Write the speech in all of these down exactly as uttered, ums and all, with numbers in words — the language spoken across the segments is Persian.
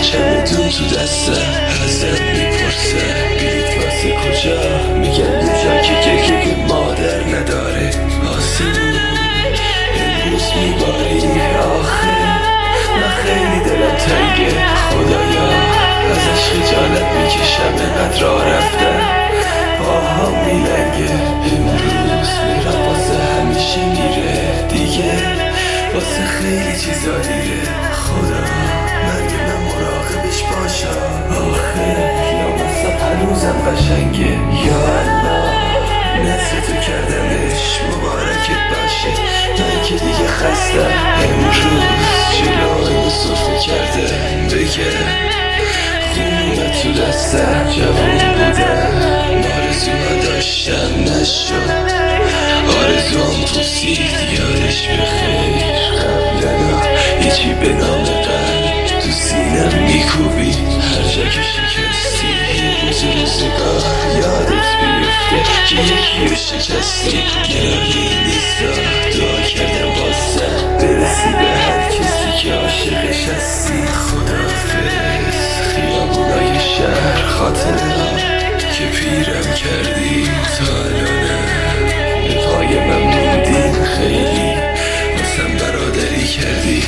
چمدون تو دستم ازم میپرسه بیت واسه کجا، میگم یه جا که گریه مادر نداره. آسمون امروز میباری آخه من خیلی دلم تنگه، خدایا ازش خجالت میکشم اینقدر راه رفتم پاهام میلنگه. امروز میرم واسه همیشه میره دیگه، واسه خیلی چیزا دیره. خدا مرگ من مراقبش باشم آخه یا مثلا هنوزم قشنگه. یا الله نصفتو کردمش مبارکت باشه، من که دیگه خستم. امروز جلوی صرفه کرده بگه خونه تو دستم. جوان بودم آرزوها داشتم نشد، آرزوام پوسید یادش بخیر. قبلنا هیچی به نام قلب تو سینم میکوبی، هر جا که شکستی یه روز روزگار یادت بیفته که یکی رو شکستی. گرایی نیستا دعا کردم واسه برسی به هر کسی که عاشقش هستی. خداحافظ خیابونای شهر، خاطرها که پیرم کردی تا الانم به پای من موندین، خیلی واسم برادری کردی.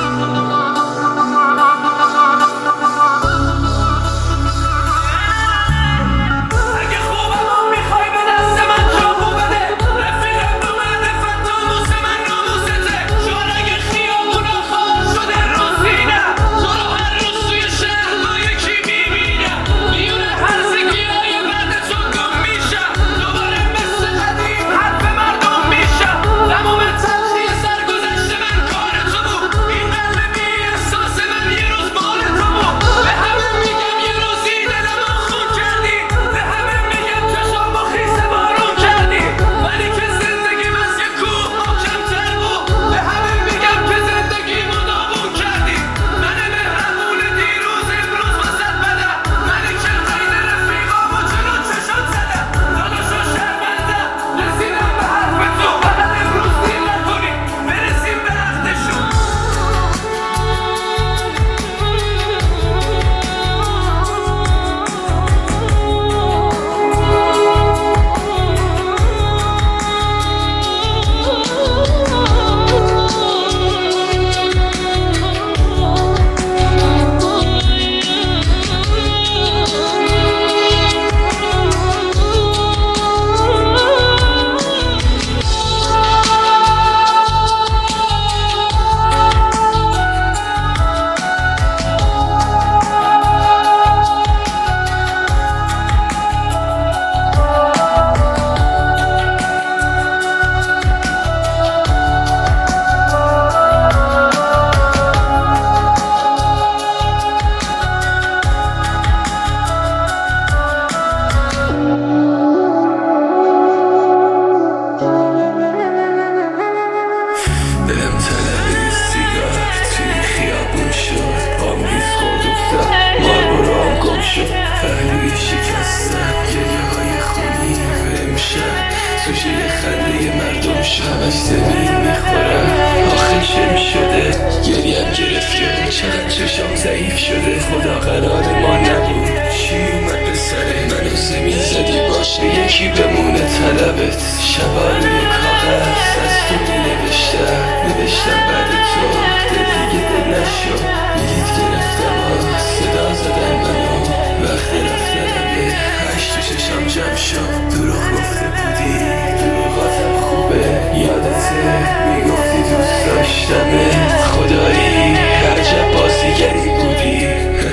سوژه خنده مردم همش زمین میخورم. آخه شم شده گریم گرفته، چقدر چشام ضعیف شده. خدا قرار ما نبود چی اومد به سره منو زمین زدی باشه یکی بمونه طلبت. شبا روی کاغذ از تو می نوشتم نوشتم بعد تو دل دیگه دل نشد. بلیت گرفتم ها صدا زدن منو وقت رفتنمه، هشت تو چشام جمع شد. دروغ گفته بودی دروغاتم خوبه، یادته میگفتی دوست داشتمت. خدایی عجب بازیگری بودی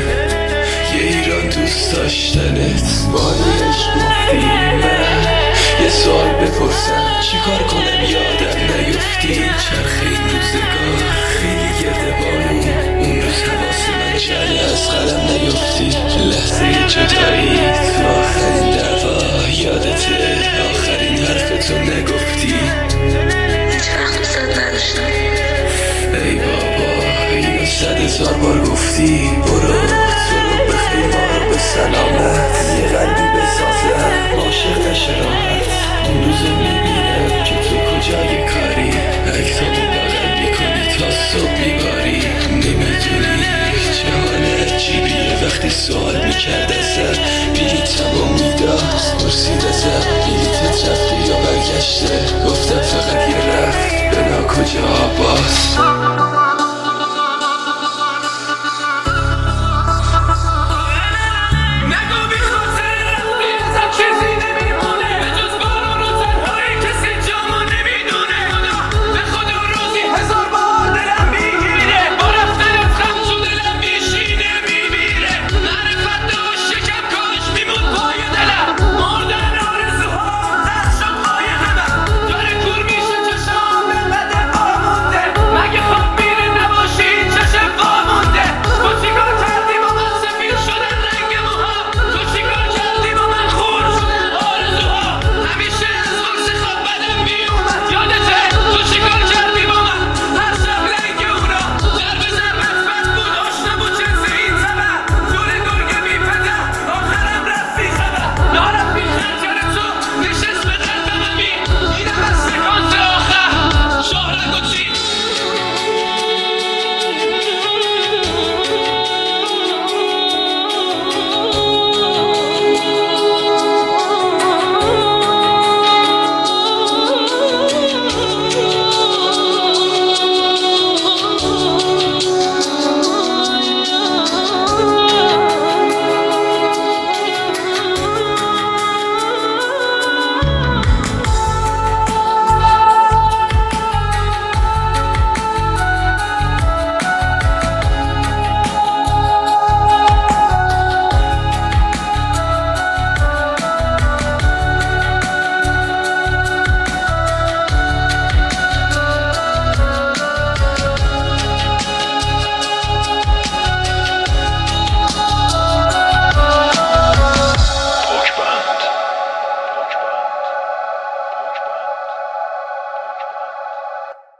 یه ایران دوست داشتنت. باری عشق گفتی من یه سوال بپرسم چی کار کنم یادم نیفتی. چرخه این روزگار خیلی گرده بارون، اون روز حواس من جمع از قلم نیفتی. لحظه جدایی تو آخرین دعوا یادته آخرین حرفتو نگفتی. هیچ وقت دوست نداشتم. ای بابا اینو صد هزار بار گفتی. برو تو رو بخیر ما رو به سلامت، یه قلبی بسازم عاشق نشه راحت. اون روزو میبینم که تو کجای کاری، عکسامو بغل میکنی تا صبح میباری. نمیدونی چه حالت چی وقتی سوال میکرد ازم بی تمامی دست پرسید ازم